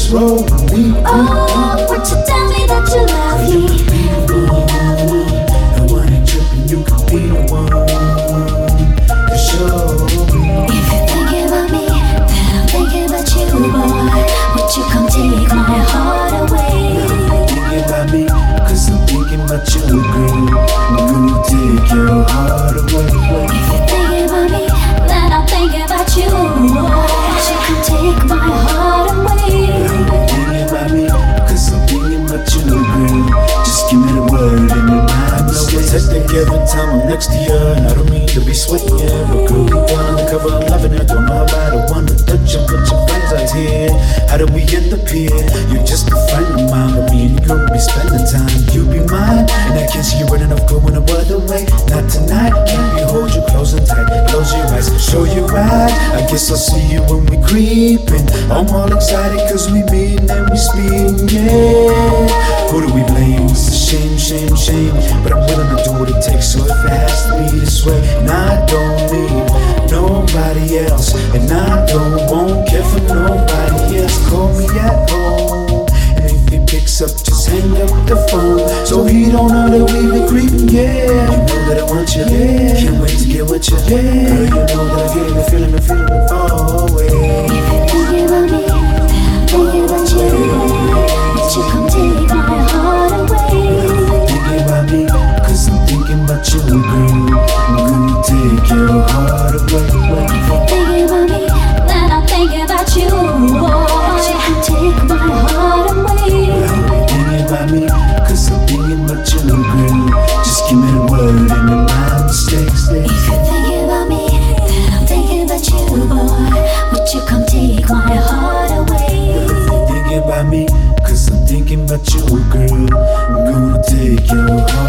just roll with me. Oh, would you tell me that you love me? I wanna trip and you could be the one to show me. If you're thinking about me, then I'm thinking about you, boy. Would you come take my heart away? Thinking about me, cause I'm thinking about you, girl. I'm gonna take your heart away. If you're thinking about me, then I'm thinking about you, boy. Would you come take my heart away? Thinking about me, cause I'm thinking about you, girl. Just give me the word and then I know it's hectic every time I'm next to you. And I don't mean to be sweating, but girl, you down on the cover, I'm loving it. Don't know about it, wanna touch you, but your friends out here. How did we end up here? You're just a friend of mine, but me and you will be spending time. You be mine, and I can see you running off, going the other way. Not tonight, can't be hold you close and tight. Close your eyes, show you right. I guess I'll see you when we creepin'. I'm all excited cause we meet and we speak, yeah. Who do we blame? It's a shame, shame, shame. But I'm willing to do what it takes, so if it has to be this way. And I don't need nobody else, and I won't care for nobody else. Call me at home, and if he picks up, just hang up the phone, so he don't know that we've been creeping, yeah. You know that I want you, yeah. Can't wait to get with you, yeah. Girl, you know that I get the feeling far away. If you're thinking about me, then I'm thinking about you, boy. Would you come take my heart away? Thinking about me, cause I'm thinking about you, girl. I'm gonna take your heart away. If you're thinking about me, then I'm thinking about you, boy. Would you come take my heart away? Thinking about me, cause I'm thinking about you, girl. Just give me the word and then my mistakes. If you're thinking about me, then I'm thinking about you, boy. Would you come take my heart away? Thinking about me, cause I'm thinking about you, girl. I'm gonna take your heart